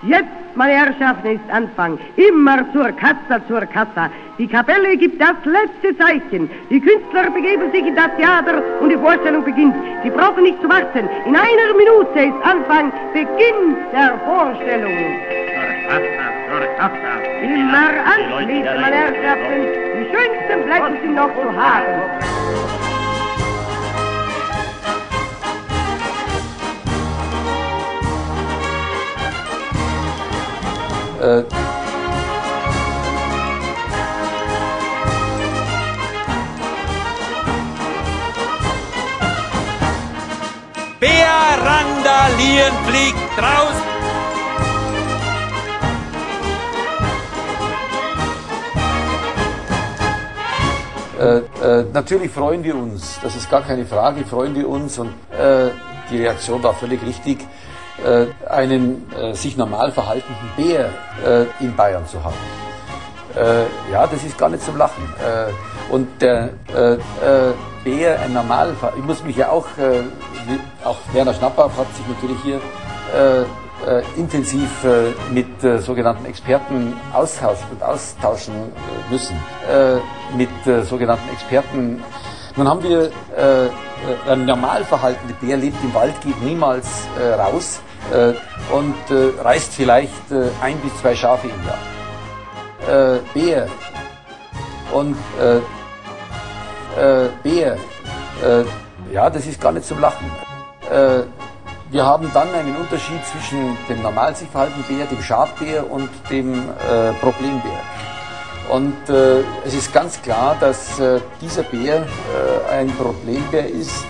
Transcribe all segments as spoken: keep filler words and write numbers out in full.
Jetzt, meine Herrschaften, ist Anfang. Immer zur Kassa, zur Kassa. Die Kapelle gibt das letzte Zeichen. Die Künstler begeben sich in das Theater und die Vorstellung beginnt. Sie brauchen nicht zu warten. In einer Minute ist Anfang, Beginn der Vorstellung. Zur Kassa, zur Kassa. Immer anschließend, meine Herrschaften. Die schönsten Plätze sind noch zu haben. Äh, Bär randalieren fliegt raus. äh, äh, natürlich freuen wir uns, das ist gar keine Frage, freuen wir uns und äh, die Reaktion war völlig richtig, äh, einen äh, sich normal verhaltenden Bär äh, in Bayern zu haben. Äh, ja, das ist gar nicht zum Lachen. Äh, und der äh, äh, Bär, ein normal, ich muss mich ja auch, äh, auch Werner Schnappauch hat sich natürlich hier äh, äh, intensiv äh, mit äh, sogenannten Experten austauschen und austauschen äh, müssen. Äh, mit äh, sogenannten Experten. Nun haben wir äh, ein normal verhaltener Bär, lebt im Wald, geht niemals äh, raus äh, und äh, reißt vielleicht äh, ein bis zwei Schafe im Jahr. Äh, Bär und äh, äh, Bär, äh, ja, das ist gar nicht zum Lachen. Äh, wir haben dann einen Unterschied zwischen dem normal sich verhaltenen Bär, dem Schafbär und dem äh, Problembär. Und äh, es ist ganz klar, dass äh, dieser Bär äh, ein Problembär ist.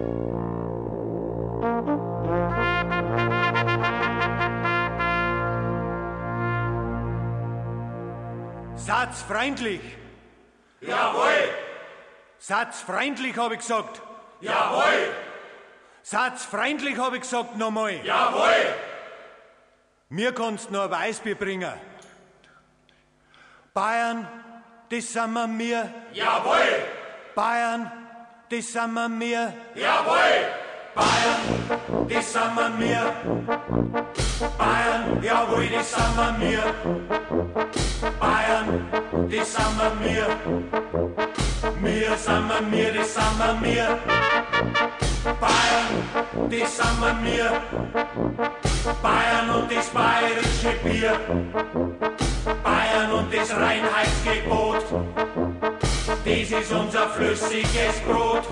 Satzfreundlich. Jawohl. Satzfreundlich, habe ich gesagt. Jawohl. Satzfreundlich, habe ich gesagt, nochmal. Jawohl. Mir kannst noch ein Weißbier bringen. Bayern, das sind wir mir. Jawohl. Bayern, das sind wir mir. Jawohl. Bayern, das sind wir mir. Bayern, jawohl, das sind wir mir. Bayern, das sind wir mir. Wir sind wir mir, das sind wir mir. Bayern, das sind wir mir. Bayern und das bayerische Bier. Bayern und das Reinheitsgebot. Das ist unser flüssiges Brot.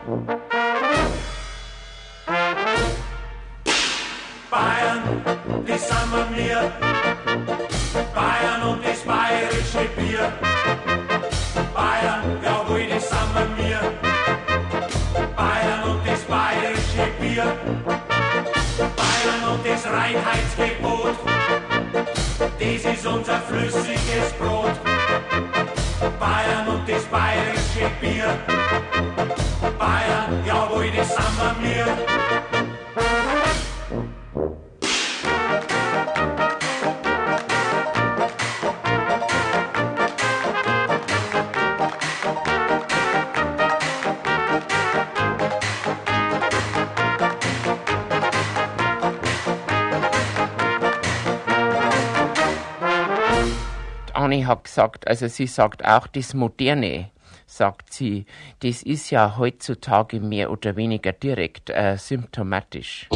Bayern, das sind wir mir. Bayern und das bayerische Bier. Bayern, jawohl, das sind wir mir. Bayern und das bayerische Bier. Bayern und das Reinheitsgebot. Das ist unser flüssiges Brot. Bayern und das bayerische Bier. Bayern, jawohl, das sind wir mir. Anni hat gesagt, also sie sagt auch, das Moderne, sagt sie, das ist ja heutzutage mehr oder weniger direkt äh, symptomatisch.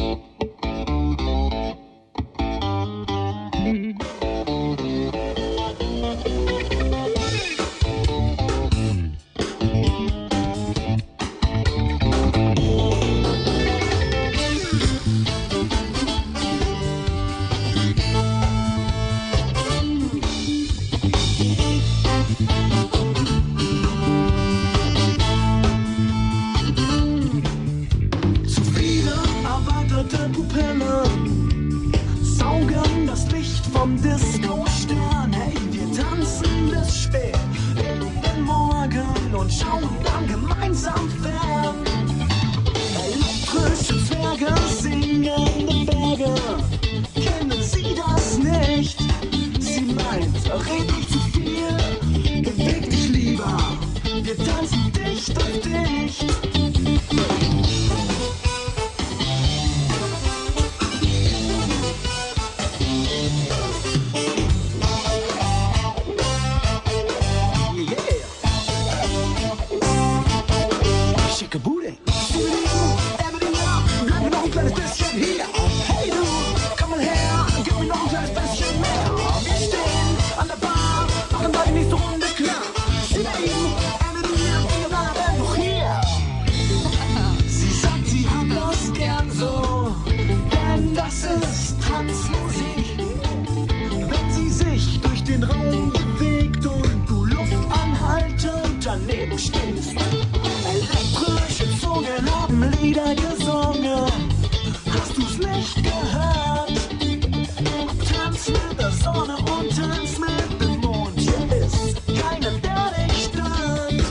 Tanzmusik, wenn sie sich durch den Raum bewegt und du Luft anhaltend daneben stehst. Elektrische Zungen haben Lieder gesungen, hast du's nicht gehört? Tanz mit der Sonne und tanz mit dem Mond, hier ist keiner, der dich stört.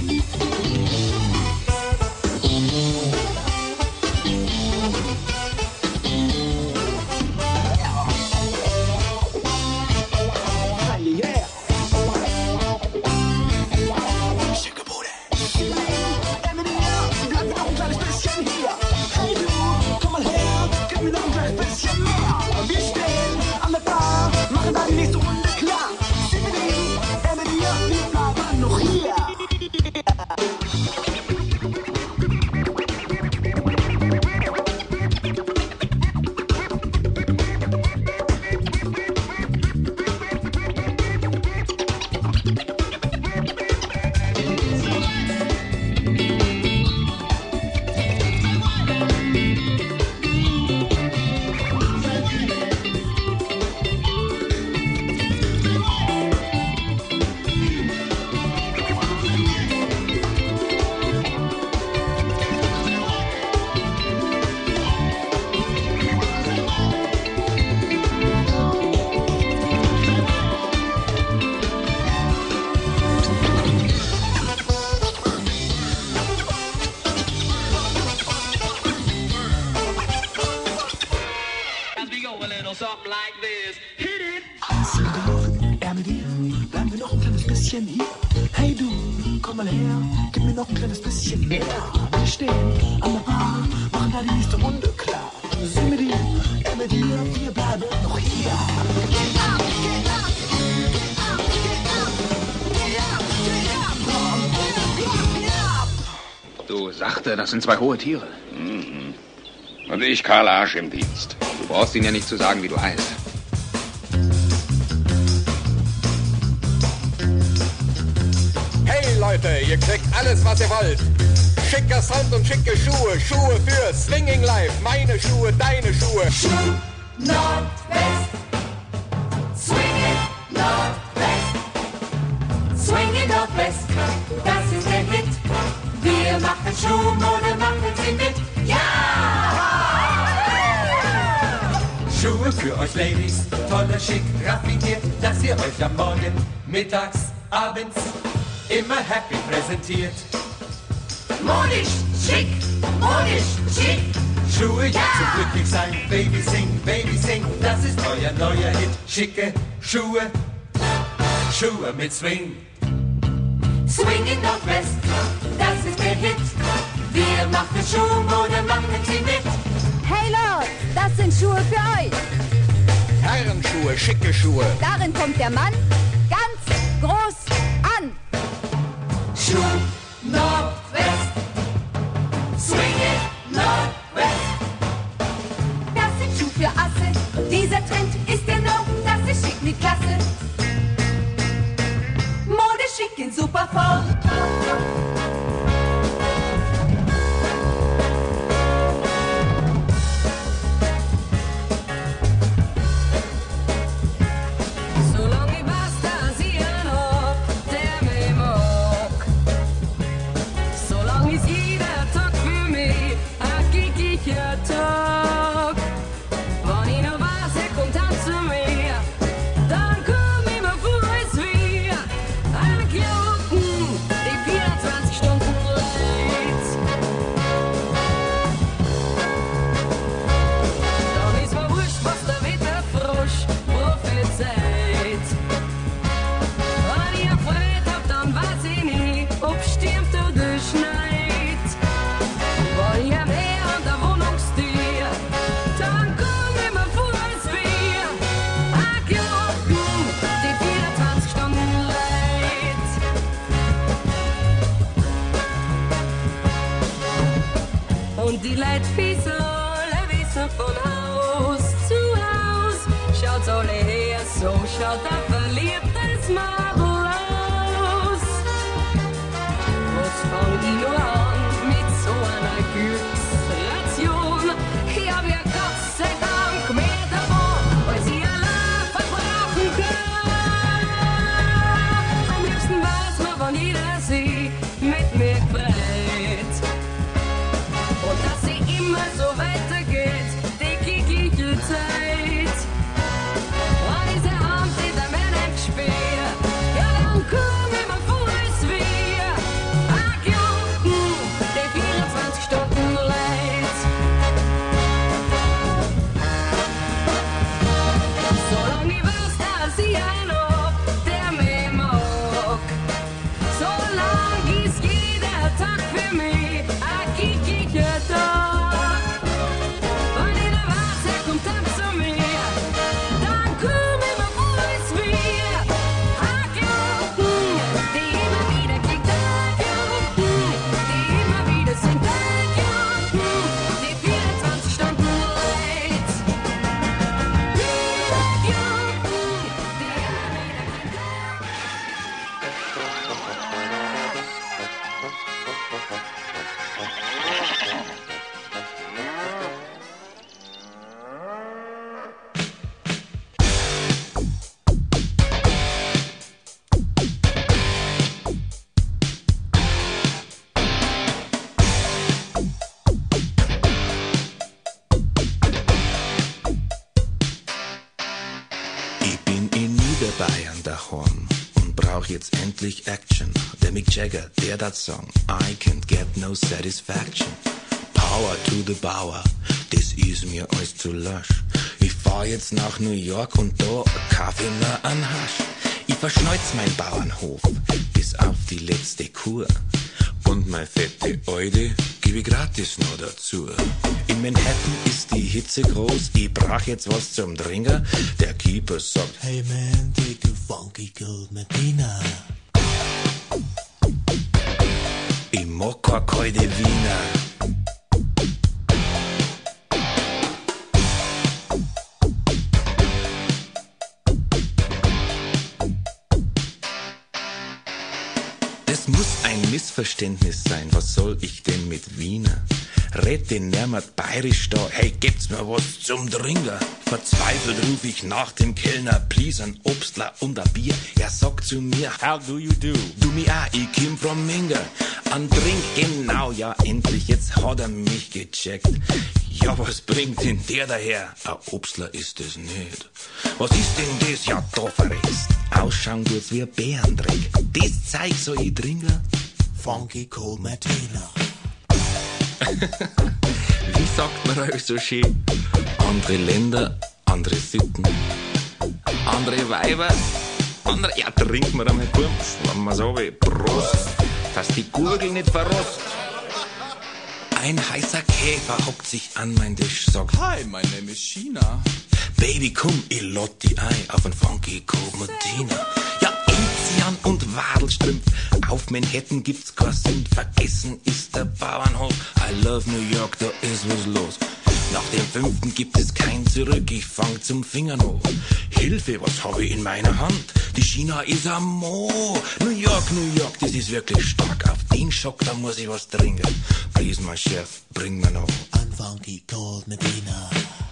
Das sind zwei hohe Tiere. Mhm. Und ich, Karl Arsch im Dienst. Du brauchst ihnen ja nicht zu sagen, wie du heißt. Hey Leute, ihr kriegt alles, was ihr wollt. Schicker Sound und schicke Schuhe. Schuhe für Swinging Life. Meine Schuhe, deine Schuhe. Schuh Nordwest. Swinging Nordwest. Swinging Nordwest. Das ist der Hit. Wir machen Schuhmode, machen Sie mit, ja! Schuhe für euch Ladies, toller, schick, raffiniert, dass ihr euch am Morgen, mittags, abends immer happy präsentiert. Modisch, schick, modisch, schick. Schuhe, ja, zum glücklich sein, Baby sing, Baby sing, das ist euer neuer Hit. Schicke Schuhe, Schuhe mit Swing. Swing in Nordwest, das ist der Hit. Wir machen Schuhmode, machen Sie mit. Hey Lord, das sind Schuhe für euch. Herrenschuhe, schicke Schuhe. Darin kommt der Mann ganz groß an. Schuh Nordwest, Swing in Nordwest. Das sind Schuhe für Asse, dieser Trend ist der No, das ist schick mit Klasse. Mode schick in super Form. Solange ich was da sehen hab, der mich mag. Solange ist jeder Tag für mich ein gickiger Tag. Wenn ich noch weiß, er kommt an zu mir, dann komm ich mir vor, als wir ein Glocken, die vierundzwanzig Stunden Leid. Dann ist mir wurscht, was der Wetterfrosch prophezeit. Wenn ich erfreut hab, dann weiß ich nie, ob stürmt oder schneit. Wenn ich am Meer an der Wohnungstür, dann komm ich mir vor, als wir ein Glocken, die vierundzwanzig Stunden Leid. Und die Leute wissen alle, wissen von Haus zu Haus. Schaut's alle her, so schaut ein verliebtes Madel aus. Was fang ich nur an mit so einer Glücksration? Ich hab ja Gott sei Dank mehr davon der Bayern daheim und brauch jetzt endlich Action. Der Mick Jagger, der dat Song, I can't get no satisfaction. Power to the Bauer, das ist mir alles zu lasch. Ich fahr jetzt nach New York und da kauf ich mir an Hasch. Ich verschneuz mein Bauernhof bis auf die letzte Kur. Und mein fette Eude gebe ich gratis noch dazu. In Manhattan ist die Hitze groß, ich brauch jetzt was zum Trinken. Der Keeper sagt, hey man, take a funky cold Medina. Ich mag kein kalte Wiener. Das muss ein Missverständnis sein, was soll ich denn mit Wiener? Red den Nermert bayerisch da, hey, gebt's mir was zum Trinken? Verzweifelt ruf ich nach dem Kellner, please ein Obstler und ein Bier. Er sagt zu mir, how do you do? Du mi auch, ich kim from Minga. An Trink, genau, ja endlich, jetzt hat er mich gecheckt. Ja, was bringt denn der daher? Ein Obstler ist es nicht. Was ist denn das? Ja, da verreckst. Ausschauen tut's wie ein Bärendreck. Das Zeug soll ich trinken? Funky Cold Martina. Wie sagt man euch so schön? Andere Länder, andere Sitten, andere Weiber, andere... Ja, trinken wir einmal kurz, wenn wir so wie Prost, dass die Gurgel nicht verrost. Ein heißer Käfer hockt sich an mein Tisch, sagt, hi, my name is China. Baby, komm, ich lad die ein auf ein Funky Cold Martina. Ja, Enzian und Wadelstrümpf, auf Manhattan gibt's kein Sünd. Vergessen ist der Bauernhof, I love New York, da ist was los. Nach dem fünften gibt es kein Zurück, ich fang zum Fingern hoch. Hilfe, was hab ich in meiner Hand? Die China ist am Mo. New York, New York, das ist wirklich stark. Auf den Schock, da muss ich was trinken. Please, my Chef, bring mir noch ein Funky Cold Medina.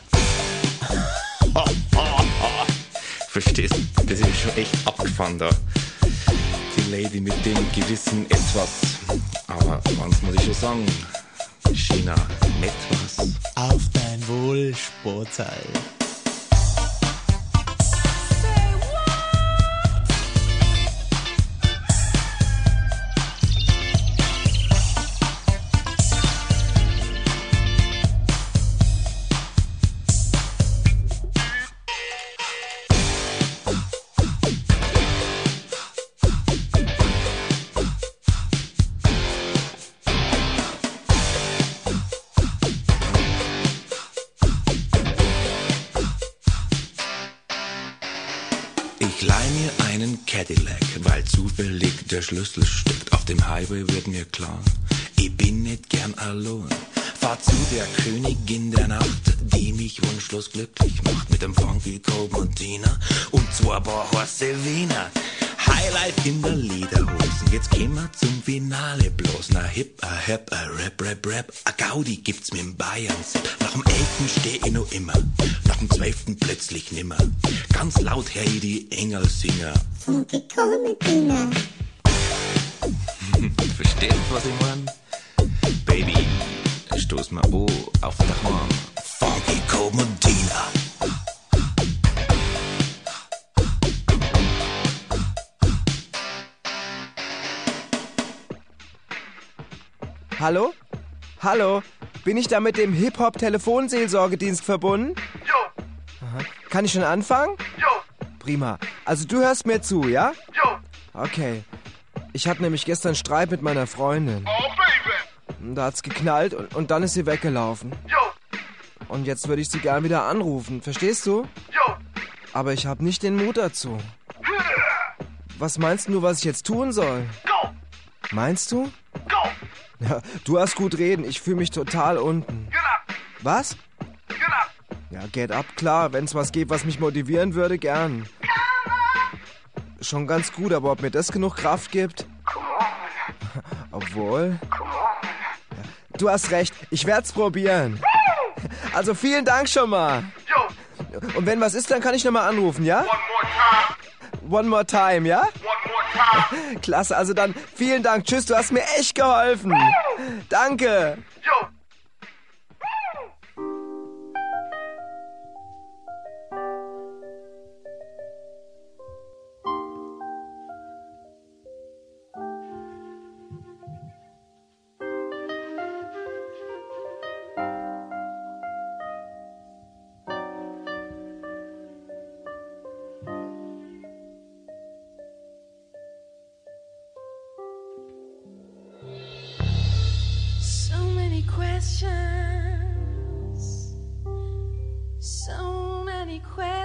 Verstehst du? Das ist schon echt abgefahren da. Die Lady mit dem gewissen Etwas. Aber eins muss ich schon sagen, China, nett was. Auf dein Wohl, Sportteil. Cadillac, weil zufällig der Schlüssel steckt. Auf dem Highway wird mir klar, ich bin nicht gern allein. Fahr zu der Königin der Nacht, die mich wunschlos glücklich macht. Mit dem Funky Cold Martina und zwei paar heiße Wiener. Highlight in der Lederhosen, jetzt gehen wir zum Finale bloß. Na hip, a hip, a rap, rap, rap, a Gaudi gibt's mit dem Bayern. Nach dem elften steh ich noch immer, nach dem zwölften plötzlich nimmer. Ganz laut her die Engelsinger. Funky Cold Martina. Versteht, was ich mein? Baby, stoß mal an auf der Horn. Funky Cold Martina. Hallo? Hallo? Bin ich da mit dem Hip-Hop-Telefonseelsorgedienst verbunden? Jo. Aha. Kann ich schon anfangen? Jo. Prima. Also du hörst mir zu, ja? Jo. Okay. Ich hatte nämlich gestern Streit mit meiner Freundin. Oh, Baby. Da hat's geknallt und, und dann ist sie weggelaufen. Jo. Und jetzt würde ich sie gern wieder anrufen. Verstehst du? Jo. Aber ich habe nicht den Mut dazu. Was meinst du, was ich jetzt tun soll? Go. Meinst du? Go. Ja, du hast gut reden. Ich fühle mich total unten. Get up. Was? Get up. Ja, get up, klar. Wenn es was gibt, was mich motivieren würde, gern. Schon ganz gut, aber ob mir das genug Kraft gibt? Come on. Obwohl... Come on. Ja, du hast recht. Ich werd's probieren. Also vielen Dank schon mal. Jo. Und wenn was ist, dann kann ich nochmal anrufen, ja? One more time. One more time, ja? One more time. Klasse, also dann vielen Dank. Tschüss, du hast mir echt geholfen. Danke. Jo.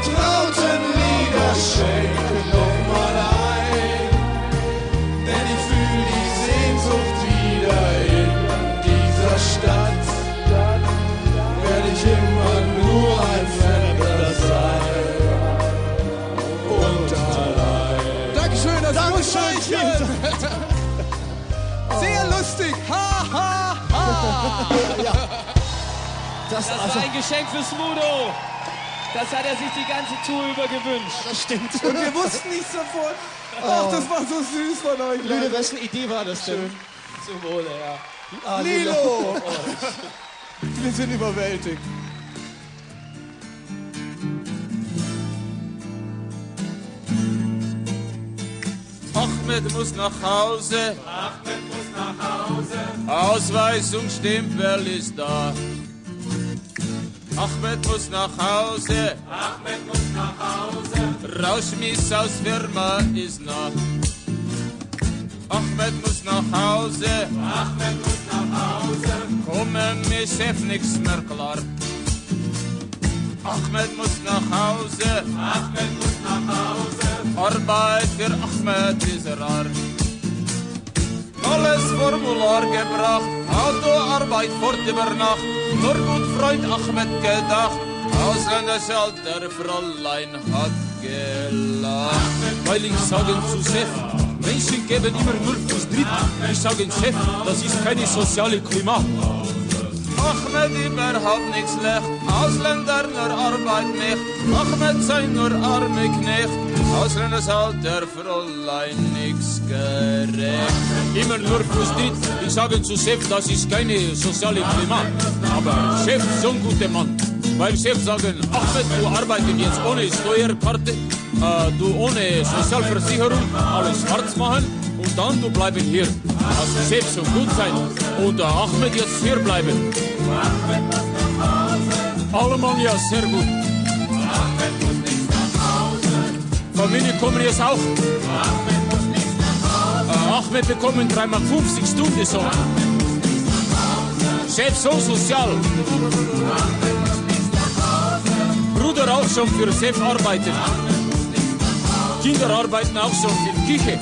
vertrauten Lieder schenken noch mal ein, denn ich fühl die Sehnsucht wieder in dieser Stadt. Werd ich immer nur ein Fremder sein und allein. Dankeschön, das Dankeschön. Sehr lustig. Ha, ha, ha. Ja. Das, das also war ein Geschenk für Smudo. Das hat er sich die ganze Tour über gewünscht. Das stimmt. Und wir wussten nichts davon. Ach, das war so süß von euch. Lüde, wessen Idee war das denn? Schön. Zum Wohle, ja. Ah, Lilo. Oh. Wir sind überwältigt. Ahmed muss nach Hause. Ahmed muss nach Hause. Ausweis und Stempel ist da. Ahmed muss nach Hause. Ahmed muss nach Hause. Rauschmiss aus Firma ist nah. Ahmed muss nach Hause. Ahmed muss nach Hause. Kommen mir Chef nix mehr klar. Ahmed muss nach Hause. Ahmed muss nach Hause. Arbeit für Ahmed ist rar. Alles Formular gebracht, Autoarbeit fort über Nacht. Nur gut Freund Ahmed gedacht, ausländische alter Fräulein hat gelacht. Weil ich sage zu Chef, Menschen geben immer nur fürs Dritt. Ich sage Chef, das ist keine soziale Klima. Ahmed überhaupt nichts schlecht, Ausländer nur Arbeit nicht. Ahmed sei nur arme Knecht, Ausländer alter Fräulein nix gerecht. Immer nur fürs Dritt, ich sage zu Chef, das ist keine soziale Klima. Aber Chef, so ein guter Mann, weil Chef sagen, Ahmed, du arbeitest jetzt ohne Steuerkarte, äh, du ohne Sozialversicherung, alles schwarz machen und dann du bleiben hier. Also Chef, so gut sein und äh, Ahmed jetzt hier bleiben. Allemann ja sehr gut. Familie kommen jetzt auch. Äh, Ahmed bekommen drei Mark fünfzig Stunden so. Chef so sozial. Bruder auch schon für Chef arbeiten. Kinder arbeiten auch schon in Küche.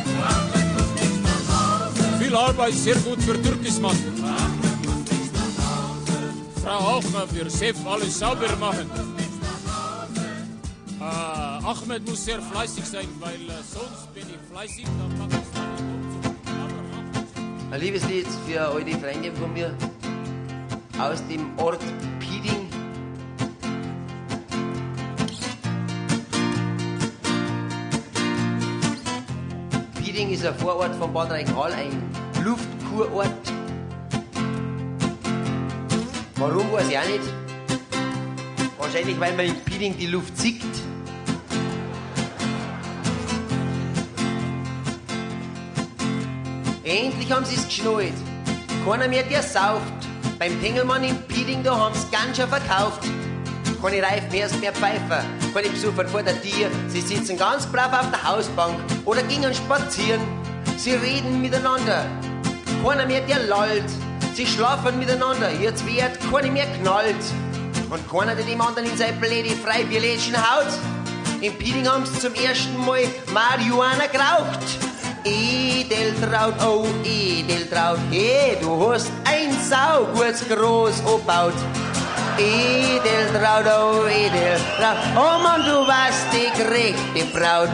Viel Arbeit, sehr gut für Türkismann. Frau auch noch für Chef alles sauber machen. Äh, Ahmed muss sehr fleißig sein, weil äh, sonst bin ich fleißig. Dann mache ich Ein Liebeslied für all die Freunde von mir aus dem Ort Pieding. Pieding ist ein Vorort von Bad Reichenhall, ein Luftkurort. Warum, weiß ich auch nicht. Wahrscheinlich, weil man in Pieding die Luft zickt. Endlich haben sie es geschnallt. Keiner mehr, der sauft. Beim Tengelmann in Pieding, da haben sie Ganja verkauft. Keine Reifen mehr, mehr Pfeifer. Keine Besucher vor der Tür. Sie sitzen ganz brav auf der Hausbank oder gingen spazieren. Sie reden miteinander. Keiner mehr, der lallt. Sie schlafen miteinander. Jetzt wird keiner mehr knallt. Und keiner, der dem anderen in sein blöde Freibierlädchen haut. In Pieding haben sie zum ersten Mal Marihuana geraucht. Edeltraut, oh Edeltraut, hey, du hast ein saugutes Groß gebaut. Edeltraut, oh Edeltraut, oh Mann, du warst die gerechte Braut.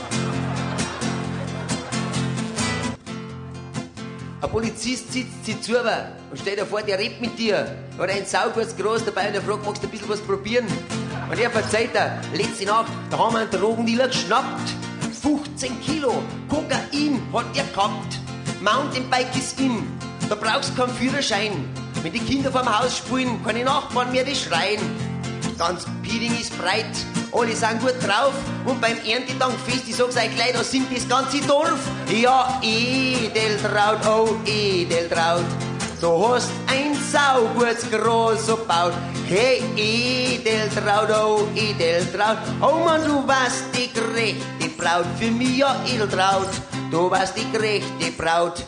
Ein Polizist sitzt sich zu und stellt dir vor, der redet mit dir. Er hat ein saugutes Groß dabei und er fragt, magst du ein bisschen was probieren? Und er verzeiht er, letzte Nacht, da haben wir einen Drogendealer geschnappt. fünfzehn Kilo Kokain hat er gehabt. Mountainbike ist in, da brauchst du keinen Führerschein. Wenn die Kinder vorm Haus spielen, keine Nachbarn mehr die schreien. Ganz Pieding ist breit, alle sind gut drauf. Und beim Erntedankfest, ich sag's euch gleich, da singt das ganze Dorf. Ja, Edeltraut, oh Edeltraut, du hast ein saugutes Groß gebaut. Hey, Edeltraut, oh Edeltraut, oh Mann, du warst die gerechte Braut. Für mich ja Edeltraut, du warst die gerechte Braut.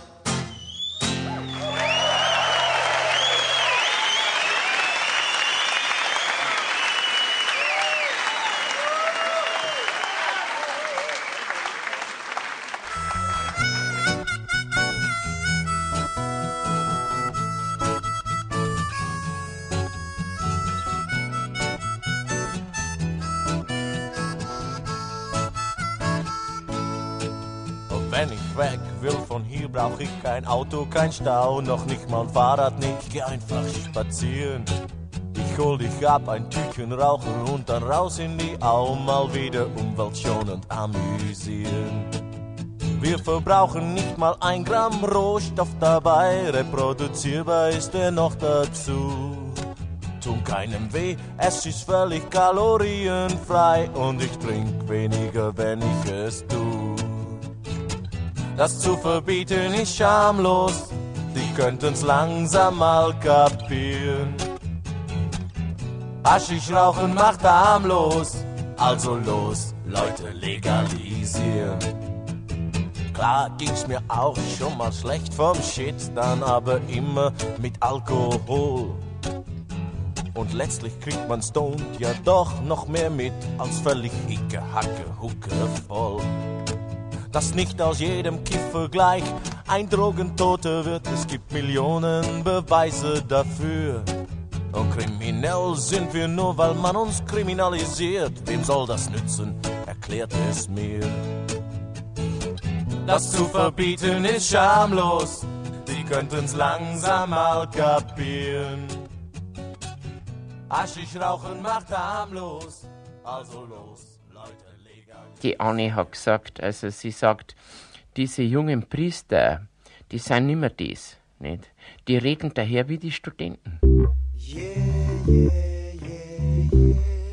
Wenn ich weg will von hier, brauch ich kein Auto, kein Stau, noch nicht mal ein Fahrrad, nicht, ich geh einfach spazieren. Ich hol dich ab, ein Tütchen rauchen und dann raus in die Au, mal wieder umweltschonend amüsieren. Wir verbrauchen nicht mal ein Gramm Rohstoff dabei, reproduzierbar ist er noch dazu. Tun keinem weh, es ist völlig kalorienfrei und ich trink weniger, wenn ich es tu. Das zu verbieten ist schamlos, die könnten's langsam mal kapieren. Haschisch rauchen macht harmlos, also los, Leute, legalisieren. Klar ging's mir auch schon mal schlecht vom Shit, dann aber immer mit Alkohol. Und letztlich kriegt man stoned ja doch noch mehr mit, als völlig hicke, hacke, hucke voll. Dass nicht aus jedem Kiffer gleich ein Drogentoter wird, es gibt Millionen Beweise dafür. Und kriminell sind wir nur, weil man uns kriminalisiert. Wem soll das nützen? Erklärt es mir. Das zu verbieten ist schamlos, die könnten's langsam mal kapieren. Haschisch rauchen macht harmlos, also los, Leute, legal. Die Anne hat gesagt, also sie sagt, diese jungen Priester, die sind nimmer das, nicht? Die reden daher wie die Studenten. Yeah, yeah, yeah, yeah.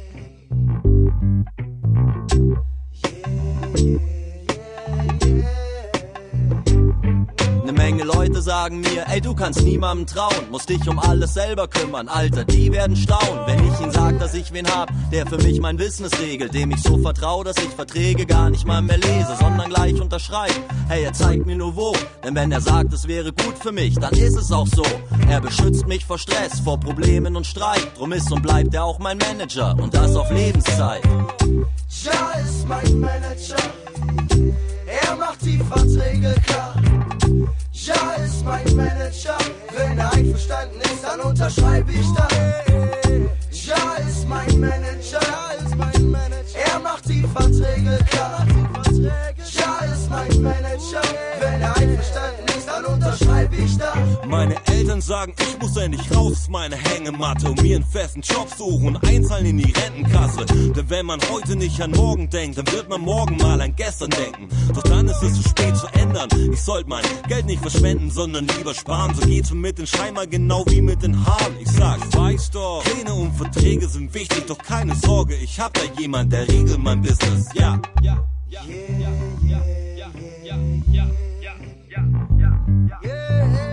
Eine Menge Leute sagen mir, ey, du kannst niemandem trauen, musst dich um alles selber kümmern, Alter, die werden staunen, wenn ich ihnen sag, dass ich wen hab, der für mich mein Business regelt, dem ich so vertrau, dass ich Verträge gar nicht mal mehr lese, sondern gleich unterschreibe. Hey, er zeigt mir nur wo, denn wenn er sagt, es wäre gut für mich, dann ist es auch so. Er beschützt mich vor Stress, vor Problemen und Streit, drum ist und bleibt er auch mein Manager und das auf Lebenszeit. Ja ist mein Manager, er macht die Verträge klar. Ja ist mein Manager, wenn er einverstanden ist, dann unterschreibe ich da. Ja ist mein Manager, er macht die Verträge klar. Ja ist mein Manager, wenn er einverstanden ist, dann unterschreibe ich da. Meine Eltern sagen, ich muss endlich raus aus meiner Hängematte und mir einen festen Job suchen, einzahlen in die Rentenkasse. Denn wenn man heute nicht an morgen denkt, dann wird man morgen mal an gestern denken. Doch dann ist es zu spät zu ändern. Ich sollte mein Geld nicht verschwenden, sondern lieber sparen. So geht's mir mit den Scheinmal genau wie mit den Haaren. Ich sag, weiß doch, Pläne und Verträge sind wichtig, doch keine Sorge, ich hab da jemand, der regelt mein Business. Ja, ja, ja, ja, ja, ja, ja, ja, ja, ja, ja, ja.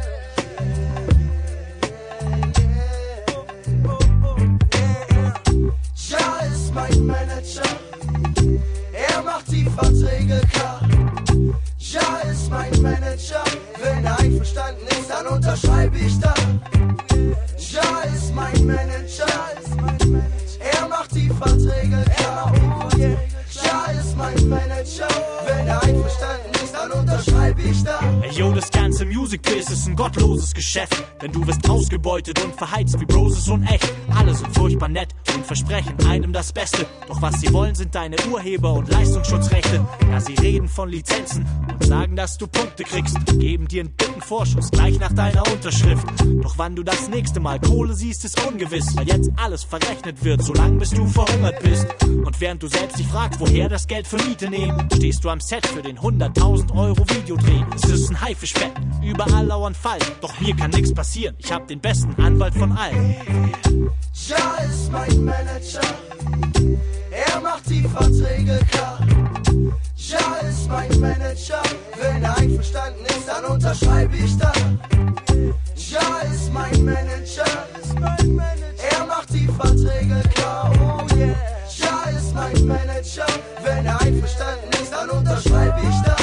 Ja ist mein Manager, er macht die Verträge klar. Ja ist mein Manager, wenn er einverstanden ist, dann unterschreibe ich da. Ja ist mein Manager, er macht die Verträge klar. Ja ist mein Manager, wenn er einverstanden ist, dann unterschreibe ich da. Ey yo, das ganze Music-Biz ist ein gottloses Geschäft, denn du wirst ausgebeutet und verheizt wie Broses und echt. Alle sind furchtbar nett und versprechen einem das Beste, doch was sie wollen sind deine Urheber- und Leistungsschutzrechte. Ja, sie reden von Lizenzen und sagen, dass du Punkte kriegst, geben dir einen dicken Vorschuss gleich nach deiner Unterschrift. Doch wann du das nächste Mal Kohle siehst, ist ungewiss, weil jetzt alles verrechnet wird, solange bis du verhungert bist. Und während du selbst dich fragst, woher das Geld für Miete nehmen, stehst du am Set für den hunderttausend Euro Videodreh. Es ist ein Haifischbett, überall lauern Fallen, doch mir kann nichts passieren, ich hab den besten Anwalt von allen. Ja ist mein Manager, er macht die Verträge klar. Ja ist mein Manager, wenn er einverstanden ist, dann unterschreibe ich da. Ja ist mein Manager, er macht die Verträge klar. Oh yeah. Ja ist mein Manager, wenn er einverstanden ist, dann unterschreibe ich da.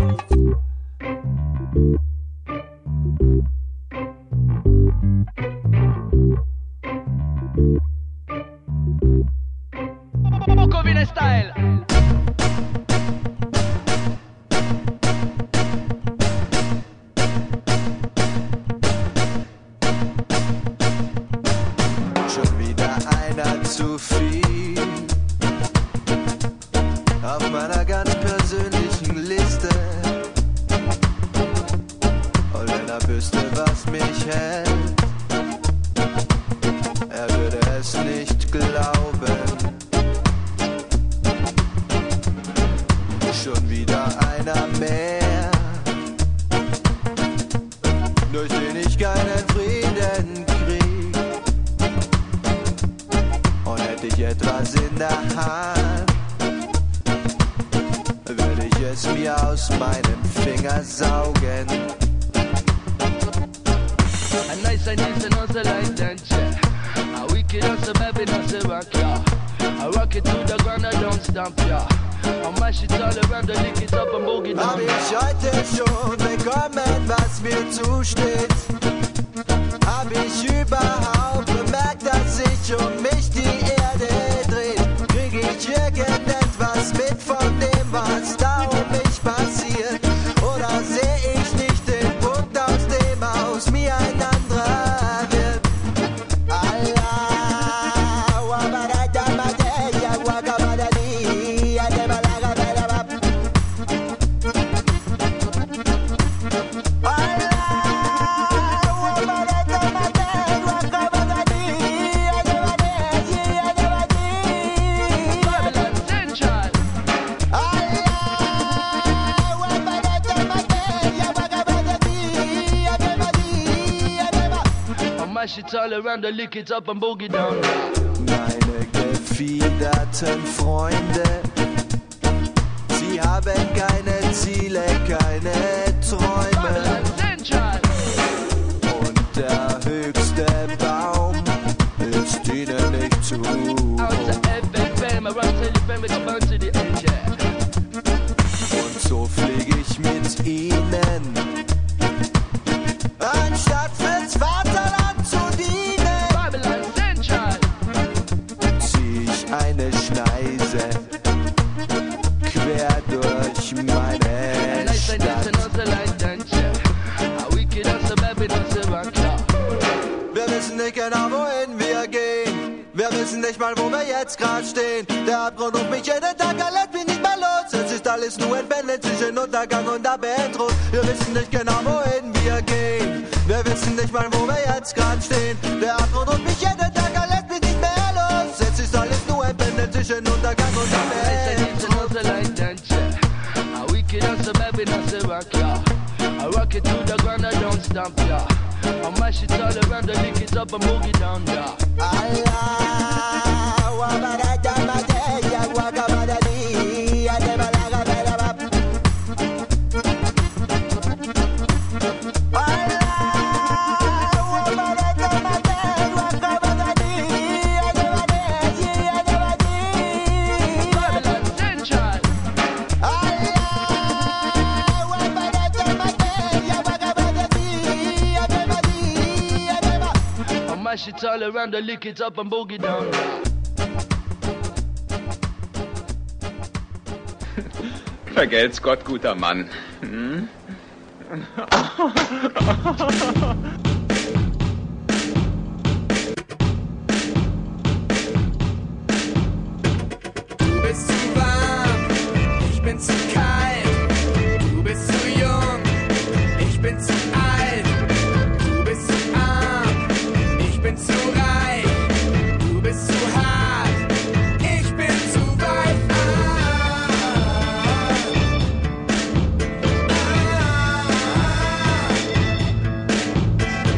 Bukovina Style. Schon wieder einer zu viel auf meiner ganz persönlichen Liste. etwas in der Hand, würde ich es mir aus meinem Finger saugen. A nice and easy, no say like that, yeah. A wicked and so baby, no say rock, yeah. I rock it to the ground, I don't stop, yeah. I mash it all around, I lick it up and boogie down. Hab ich heute schon bekommen, was mir zusteht? Hab ich überhaupt bemerkt, dass sich um mich die Erde dreht? Krieg ich irgendetwas mit von dem, was da um mich passiert? Oder seh ich nicht den Punkt, aus dem aus mir ein anderer wird? Mash it all around, I lick it up and boogie down. Meine gefiederten Freunde, sie haben keine Ziele, keine Träume. Und der höchste Baum ist ihnen nicht zu hoch. Und so flieg ich mit ihnen, anstatt fürs Vaterland zu dienen. Zieh ich eine Schneise quer durch meine Stadt. Wir wissen nicht genau, wohin wir gehen. Wir wissen nicht mal, wo wir jetzt grad stehen. Der Abgrund ruft mich jeden Tag, er lässt mich nicht mehr los. Es ist alles nur ein Pendel zwischen Untergang und Abendrot. Wir wissen nicht genau, wohin wir gehen. Wir wissen nicht mal, wo wir jetzt grad stehen. Der Abgrund ruft mich jeden Tag, er lässt mich nicht mehr los. Es ist alles nur ein Pendel zwischen Untergang und Abendrot. I rock it to the ground, I don't stop, yeah. I mash it all around, I lick it up and boogie down, yeah. Allah, wa barata mateya, wa kamadali, adema laga bela bap. Allah, wa barata mateya, wa kamadali, adema laga, adema di. Babylon Central. Mash it all around, I lick it up and boogie down. Vergelt's Gott, guter Mann. Hm? Du bist zu warm, ich bin zu kalt. Du bist zu jung, ich bin zu alt. Du bist zu arm, ich bin zu reich. Du bist zu hart, ich bin zu weich. Ah, ah,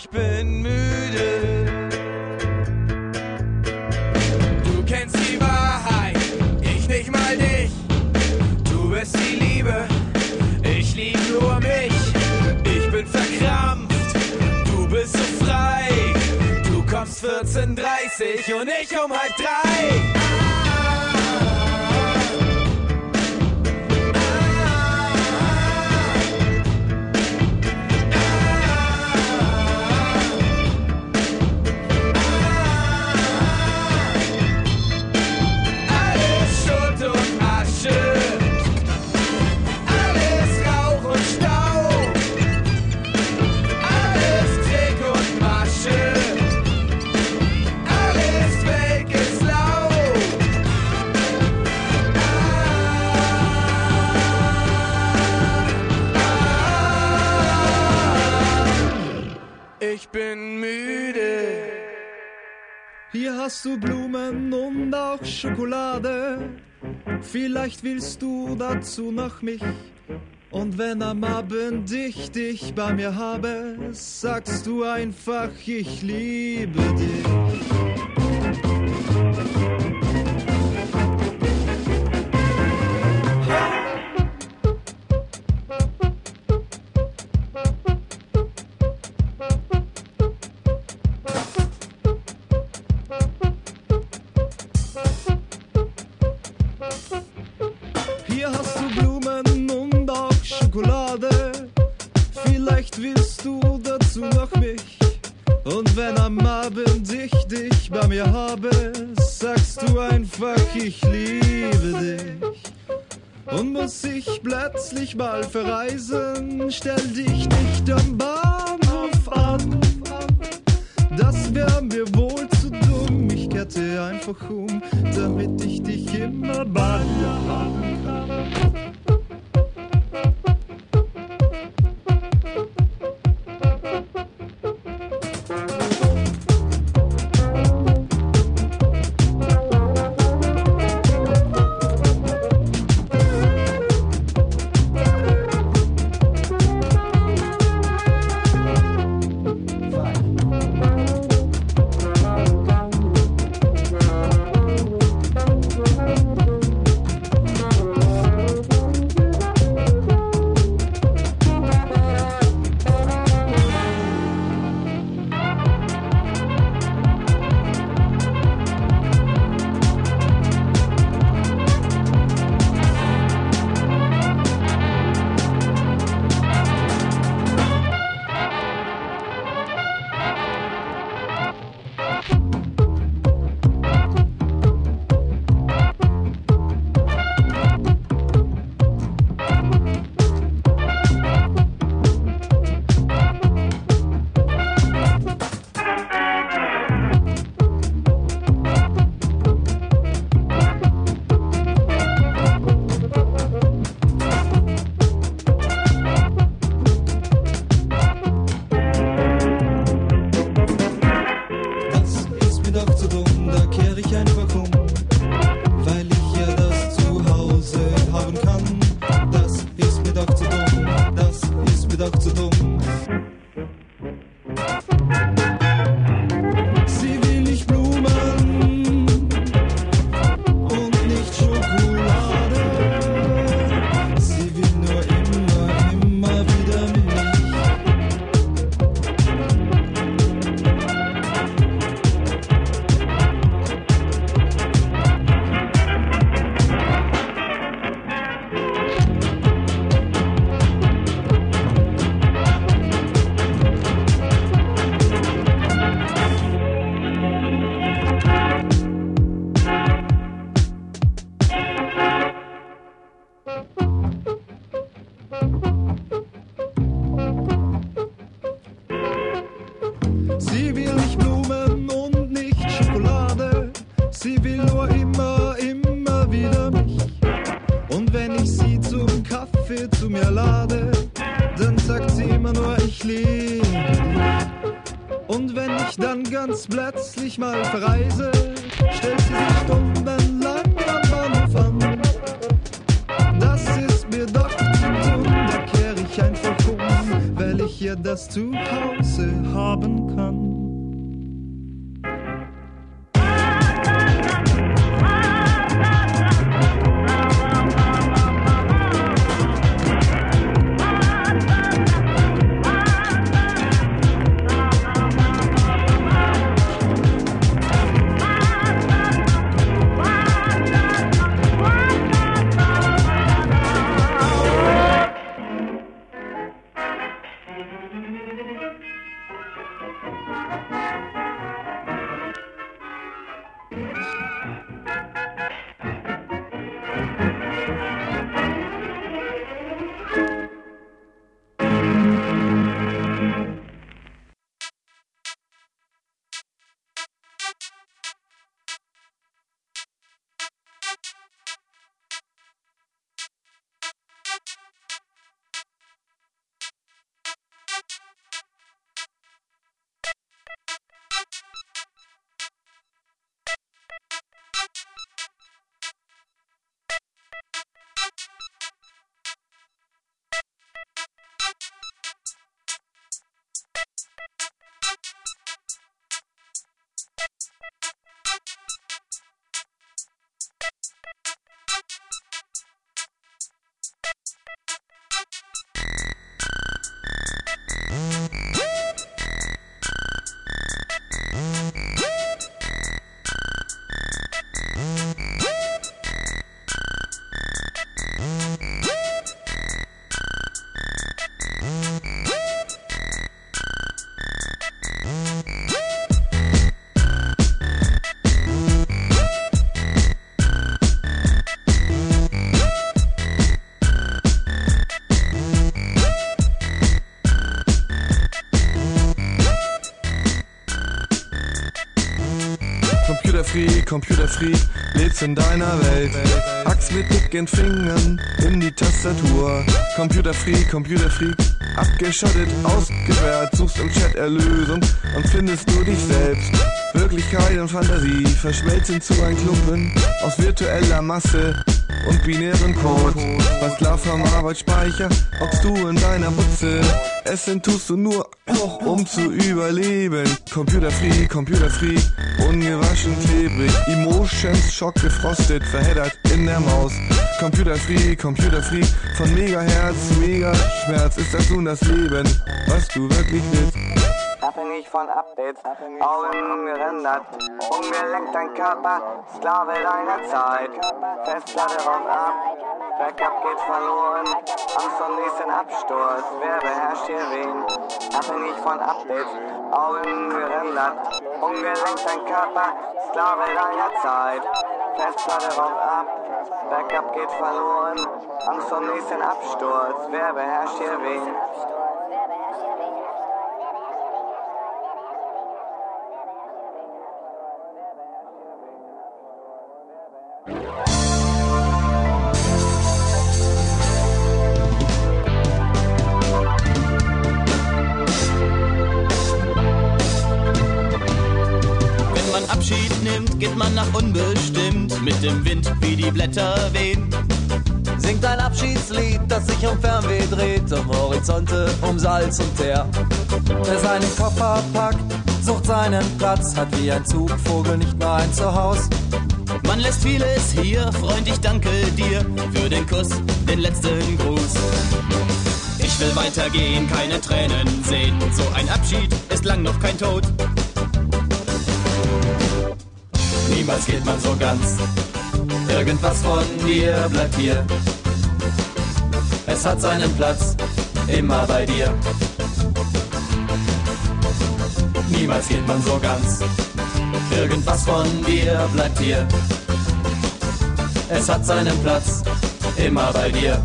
ich bin müde. Du kennst die Wahrheit, ich nicht mal dich. Du bist die Liebe, ich lieb nur mich. Ich bin verkrampft, du bist so frei. Du kommst vierzehn Uhr dreißig und ich um halb drei. Ich bin müde. Hier hast du Blumen und auch Schokolade. Vielleicht willst du dazu noch mich. Und wenn am Abend ich dich bei mir habe, sagst du einfach, ich liebe dich. Hier hast du Blumen und auch Schokolade. Vielleicht willst du dazu noch mich. Und wenn am Abend ich dich bei mir habe, sagst du einfach, ich liebe dich. Und muss ich plötzlich mal verreisen, stell dich nicht am Bahnhof an. Das wär mir wohl zu dumm, ich kehrte einfach um, damit ich dich immer bei mir haben kann. Plötzlich mal verreise, stellt sie sich stundenlang am Bahnhof an. Das ist mir doch zu dumm, da kehr ich einfach um, weil ich ihr das Zuhause haben kann. Computerfreak, Computerfreak, lebst in deiner Welt. Axt mit dicken Fingern in die Tastatur. Computerfreak, Computerfreak, abgeschottet, ausgesperrt, suchst im Chat Erlösung und findest nur dich selbst. Wirklichkeit und Fantasie verschmelzen zu einem Klumpen aus virtueller Masse und binären Code. Was klar vom Arbeitsspeicher, hockst du in deiner Butze. Essen tust du nur, um zu überleben. Computerfreak, Computerfreak, ungewaschen, klebrig. Emotions, Schock, gefrostet, verheddert in der Maus. Computerfreak, Computerfreak, von Megahertz zu Megaschmerz. Ist das nun das Leben, was du wirklich willst? Abhängig von Updates, Augen umgerendert, umgelenkt dein Körper, Sklave deiner Zeit. Festplatte raucht ab, Backup geht verloren, Angst vor nächsten Absturz, wer beherrscht hier wen? Abhängig von Updates, Augen gerendert, umgelenkt dein Körper, Sklave deiner Zeit. Festplatte raucht ab, Backup geht verloren, Angst vor nächsten Absturz, wer beherrscht hier wen? Abschied nimmt, geht man nach unbestimmt, mit dem Wind wie die Blätter wehen. Singt ein Abschiedslied, das sich um Fernweh dreht, um Horizonte, um Salz und Teer. Wer seinen Koffer packt, sucht seinen Platz, hat wie ein Zugvogel nicht mehr ein Zuhause. Man lässt vieles hier, Freund, ich danke dir für den Kuss, den letzten Gruß. Ich will weitergehen, keine Tränen sehen, so ein Abschied ist lang noch kein Tod. Niemals geht man so ganz, irgendwas von dir bleibt hier. Es hat seinen Platz, immer bei dir. Niemals geht man so ganz, irgendwas von dir bleibt hier. Es hat seinen Platz, immer bei dir.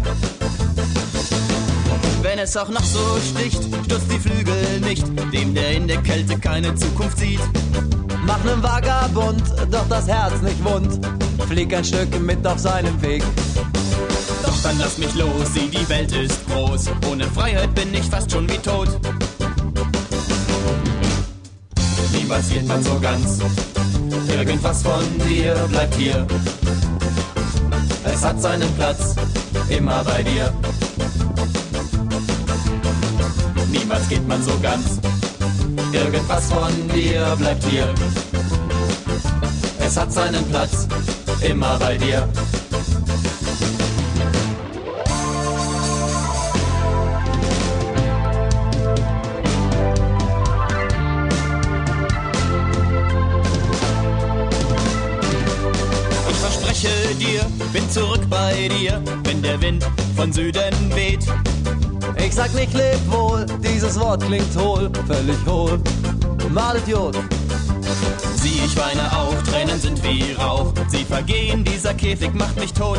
Wenn es auch noch so sticht, stutzt die Flügel nicht, dem der in der Kälte keine Zukunft sieht. Mach nem Vagabund doch das Herz nicht wund, flieg ein Stück mit auf seinem Weg. Doch dann lass mich los, sieh, die Welt ist groß, ohne Freiheit bin ich fast schon wie tot. Niemals geht man so ganz, irgendwas von dir bleibt hier. Es hat seinen Platz, immer bei dir. niemals geht man so ganz. Irgendwas von dir bleibt hier. Es hat seinen Platz, immer bei dir. Ich verspreche dir, bin zurück bei dir, wenn der Wind von Süden weht. Ich sag nicht leb wohl, dieses Wort klingt hohl, völlig hohl, mal Idiot. Sieh, ich weine auch, Tränen sind wie Rauch, sie vergehen, dieser Käfig macht mich tot.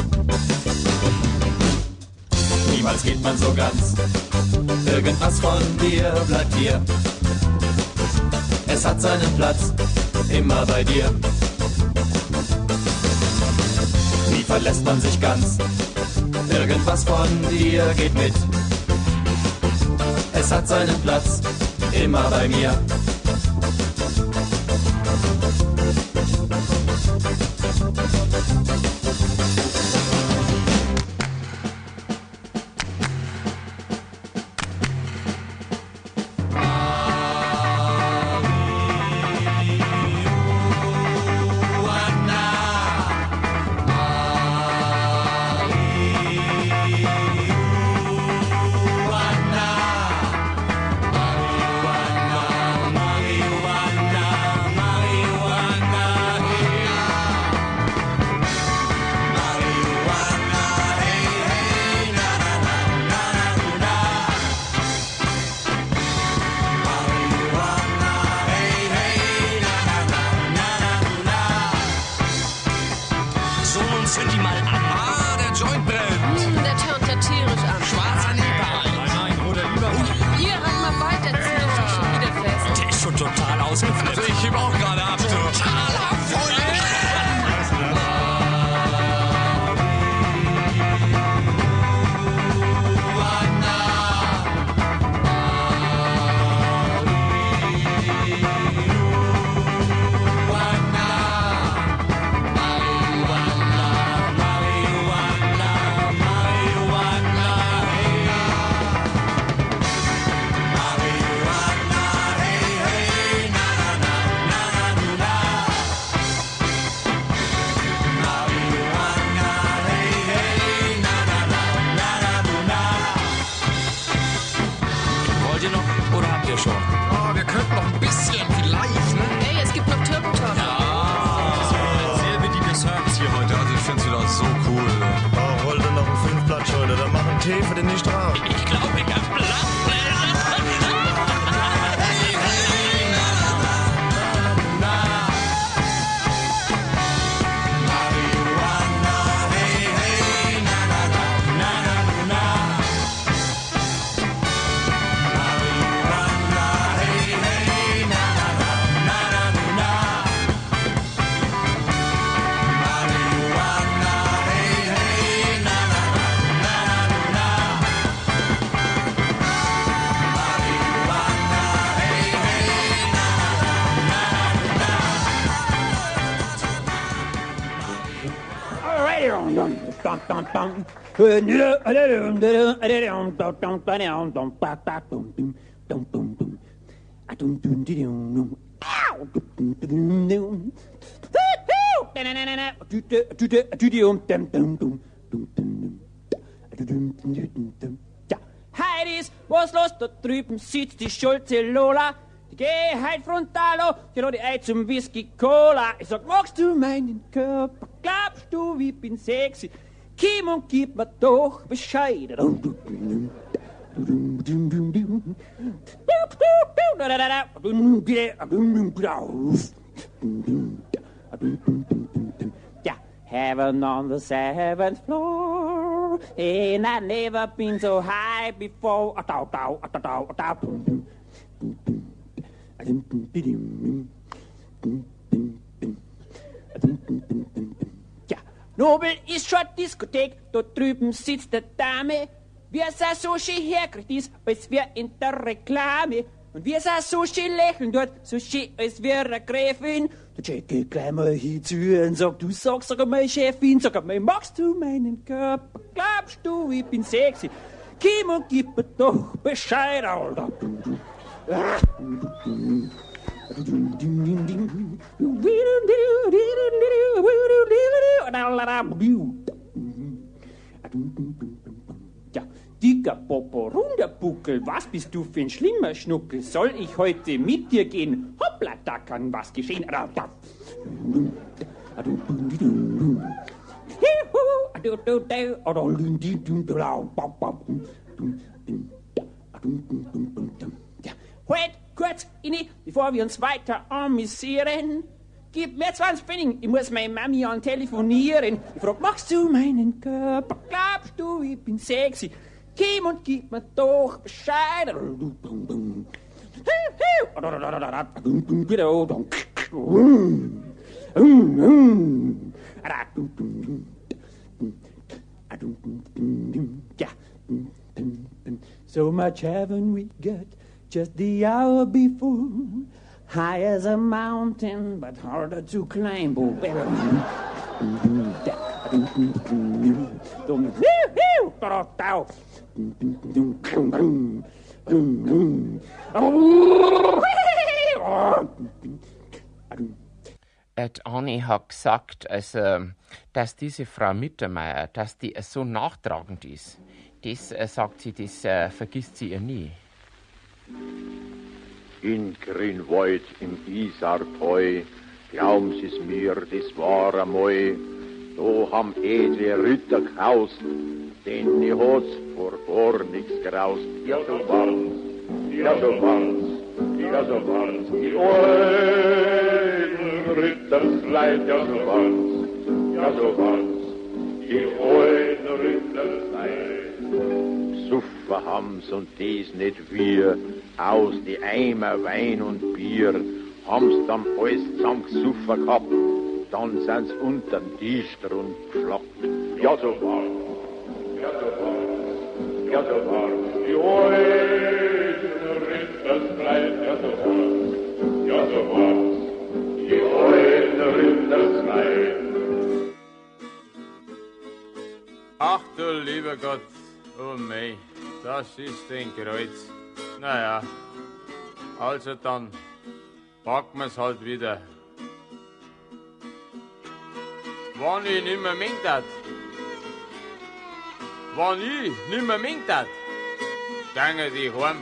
Niemals geht man so ganz, irgendwas von dir bleibt hier. Es hat seinen Platz, immer bei dir. Nie verlässt man sich ganz, irgendwas von dir geht mit. Es hat seinen Platz, immer bei mir. Ja, Heidis, was los da drüben sitzt die Schulze Lola. Die geh halt frontalo, genau die Ei zum Whisky Cola. Ich sag, magst du meinen Körper? Glaubst du, ich bin sexy? Kim und gib mir doch Bescheid. Ja, heaven on the seventh floor, and I've never been so high before. Ja, Nobel ist schon Diskothek, dort drüben sitzt der Dame. Wie er so schön herkriegt ist, als wär in der Reklame. Und wie er so schön lächeln dort, so schön als wär eine Gräfin. Da check ich gleich mal hin zu ihr und sag, du sagst, sag einmal Chefin, sag einmal, magst du meinen Körper? Glaubst du, ich bin sexy? komm und gib mir doch Bescheid, Alter. Ja, dicker Popo, runder Buckel, was bist du für ein schlimmer Schnuckel? Soll ich heute mit dir gehen? Hoppla, da kann was geschehen. Halt, kurz, Inni, bevor wir uns weiter amüsieren. Gib mir zwanzig Pfennig, ich muss meine Mami an telefonieren. Ich frag, magst du meinen Körper? Glaubst du, ich bin sexy? Komm und gib mir doch Bescheid. Ja. So much haven't we got, just the hour before. High as a mountain, but harder to climb. Oh, Et Anni hat gesagt, also, dass diese Frau Mittermeier, dass die so nachtragend ist. Das, äh, sagt sie, das äh, vergisst sie ihr nie. In Grünwald im Isarteu, glauben Sie's mir, das war einmal, da haben edle Ritter gehaust, denn die hat's vor gar nichts graust. Ja, so war's, ja, so war's, ja, so war's, die alten Rittersleid, ja, so war's, ja, so war's, die alten Rittersleid. Suffer haben's und dies nicht wir, aus die Eimer Wein und Bier, haben's dann alles zusammengesuffen gehabt, dann sind's unter den Tisch drun geschlappt. Ja, so war's, ja, so war's, ja, so war's, die alten Rittersleid, ja, so war's, ja, so war's, die alten Rittersleid. Ach du lieber Gott, oh mei, das ist ein Kreuz. Naja, also dann packen wir's halt wieder. Wenn ich nimmer mengt hat, wenn ich nimmer mengt hat, gange die heim.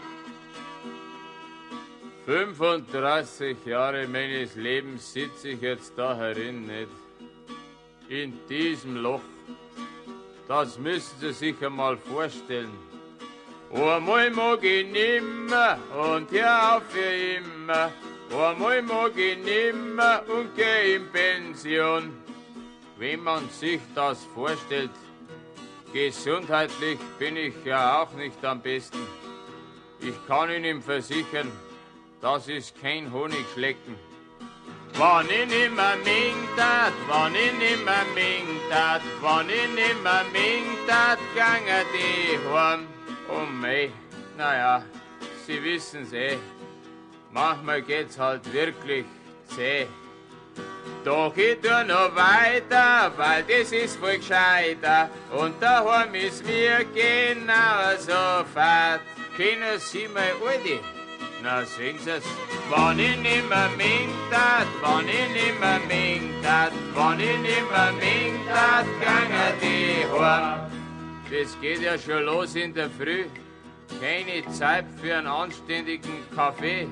fünfunddreißig Jahre meines Lebens sitze ich jetzt da herin, nicht? In diesem Loch. Das müssen Sie sich einmal vorstellen. Einmal mag ich nimmer und hör auf für immer. Einmal mag ich nimmer und geh in Pension. Wenn man sich das vorstellt, gesundheitlich bin ich ja auch nicht am besten. Ich kann Ihnen versichern, das ist kein Honigschlecken. Wann ich nimmer mengt hat, wann ich nimmer mengt hat, wann ich nimmer mengt hat, gange die heim. Oh mei, naja, Sie wissen's eh, manchmal geht's halt wirklich zäh. Doch ich tu noch weiter, weil das ist voll gescheiter, und daheim ist mir genauso fad. Kennen Sie mein Aldi? Na, sehen Sie's. Wann ich nimmer mengt hat, wann ich nimmer mengt hat, wann ich nimmer mengt hat, gange die heim. Das geht ja schon los in der Früh, keine Zeit für einen anständigen Kaffee.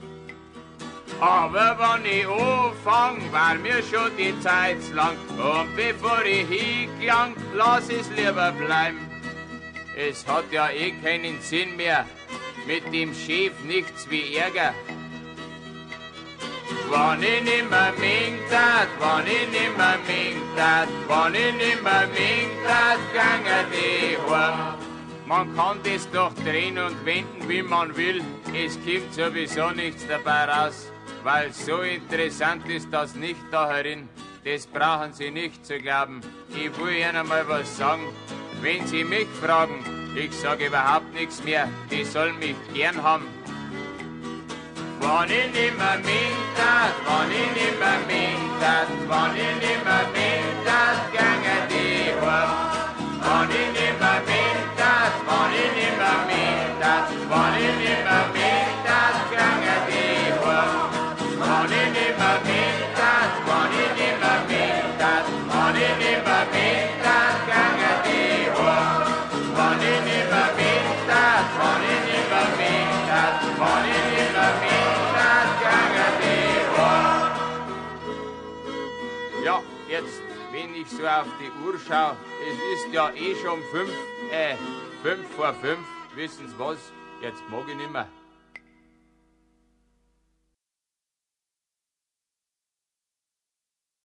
Aber wenn ich anfang, war mir schon die Zeit lang, und bevor ich hingelang, lass es lieber bleiben. Es hat ja eh keinen Sinn mehr, mit dem Chef nichts wie Ärger. Wann ich nimmer mengt hat, wann ich nimmer mengt hat, wann ich nimmer mengt hat, gange die heim. Man kann das doch drehen und wenden, wie man will, es kommt sowieso nichts dabei raus, weil so interessant ist das nicht da herin, das brauchen Sie nicht zu glauben. Ich will Ihnen mal was sagen, wenn Sie mich fragen, ich sage überhaupt nichts mehr, die sollen mich gern haben. Wann ich nimmer mengt hat, wann ich nimmer mengt hat, wann ich nimmer mengt hat, gange die heim. Wann ich nimmer mengt hat, ich so auf die Uhr schau, es ist ja eh schon fünf, äh, fünf vor fünf, wissen's was, jetzt mag ich nimmer.